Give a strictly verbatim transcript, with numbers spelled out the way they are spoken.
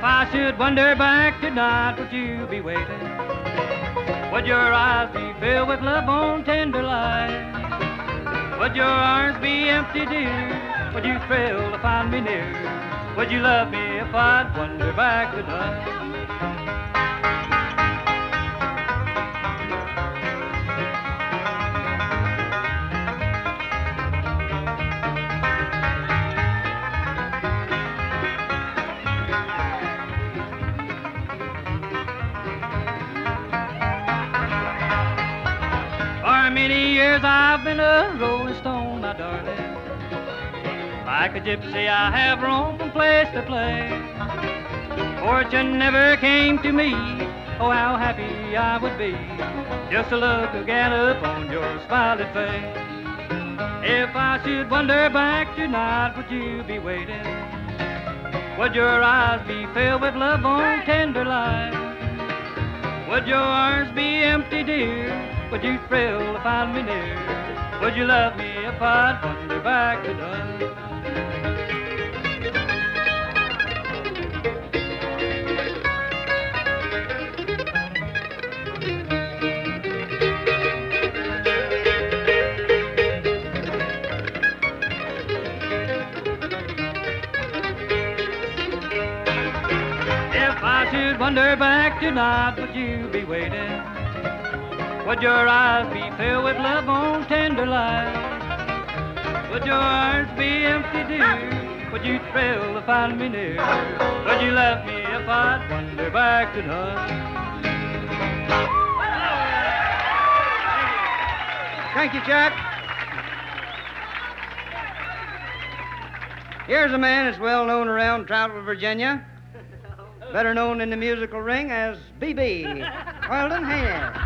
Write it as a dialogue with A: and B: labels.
A: I should wander back tonight, would you be waiting? Would your eyes be filled with love on tender light? Would your arms be empty, dear? Would you thrill to find me near? Would you love me if I'd wander back tonight? For many years I've been a rolling stone, my darling. Like a gypsy I have roamed from place to place. Fortune never came to me, oh how happy I would be just to look again upon your smiling face. If I should wander back tonight, would you be waiting? Would your eyes be filled with love on tender light? Would your arms be empty, dear? Would you thrill to find me near? Would you love me if I'd wander back tonight? If I should wander back tonight, would you be waiting? Would your eyes be filled with love on tender light? Would your arms be empty, dear? Would you thrill to find me near? Would you love me if I'd wander back tonight?
B: Thank you, Chuck. Here's a man that's well known around Troutville, Virginia, better known in the musical ring as B B, Weldon Haynes.